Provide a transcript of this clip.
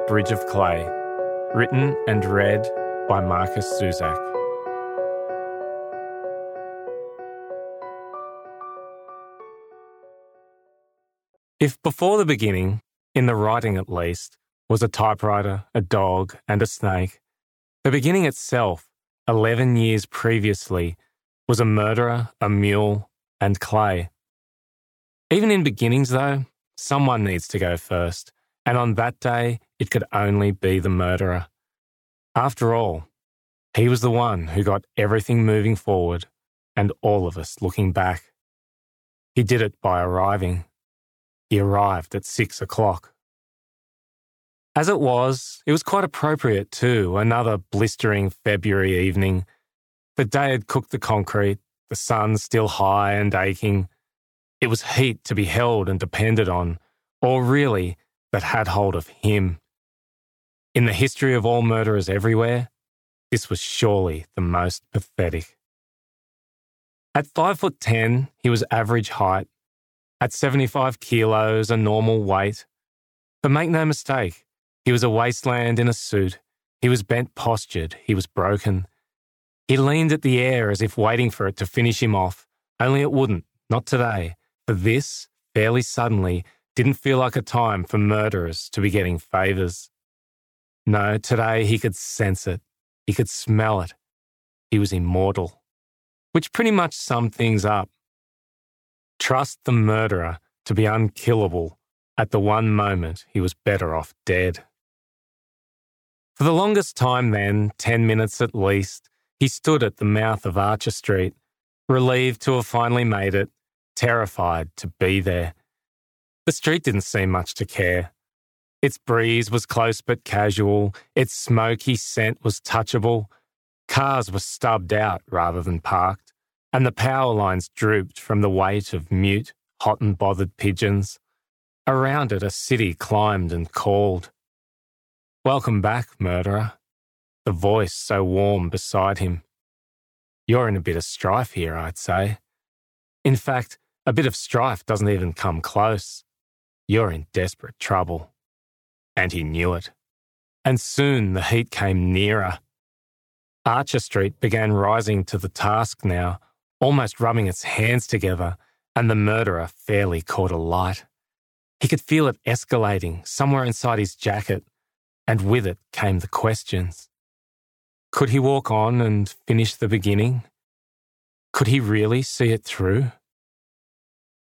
Bridge of Clay, written and read by Marcus Zusak. If before the beginning, in the writing at least, was a typewriter, a dog, and a snake, the beginning itself, 11 years previously, was a murderer, a mule, and clay. Even in beginnings, though, someone needs to go first, and on that day, it could only be the murderer. After all, he was the one who got everything moving forward and all of us looking back. He did it by arriving. He arrived at 6 o'clock. As it was quite appropriate too, another blistering February evening. The day had cooked the concrete, the sun still high and aching. It was heat to be held and depended on, or really, that had hold of him. In the history of all murderers everywhere, this was surely the most pathetic. At 5'10", he was average height. At 75 kilos, a normal weight. But make no mistake, he was a wasteland in a suit. He was bent-postured. He was broken. He leaned at the air as if waiting for it to finish him off, only it wouldn't, not today. For this, fairly suddenly, didn't feel like a time for murderers to be getting favours. No, today he could sense it. He could smell it. He was immortal. Which pretty much summed things up. Trust the murderer to be unkillable at the one moment he was better off dead. For the longest time then, 10 minutes at least, he stood at the mouth of Archer Street, relieved to have finally made it, terrified to be there. The street didn't seem much to care. Its breeze was close but casual, its smoky scent was touchable, cars were stubbed out rather than parked, and the power lines drooped from the weight of mute, hot and bothered pigeons. Around it a city climbed and called. Welcome back, murderer. The voice so warm beside him. You're in a bit of strife here, I'd say. In fact, a bit of strife doesn't even come close. You're in desperate trouble. And he knew it. And soon the heat came nearer. Archer Street began rising to the task now, almost rubbing its hands together, and the murderer fairly caught a light. He could feel it escalating somewhere inside his jacket, and with it came the questions. Could he walk on and finish the beginning? Could he really see it through?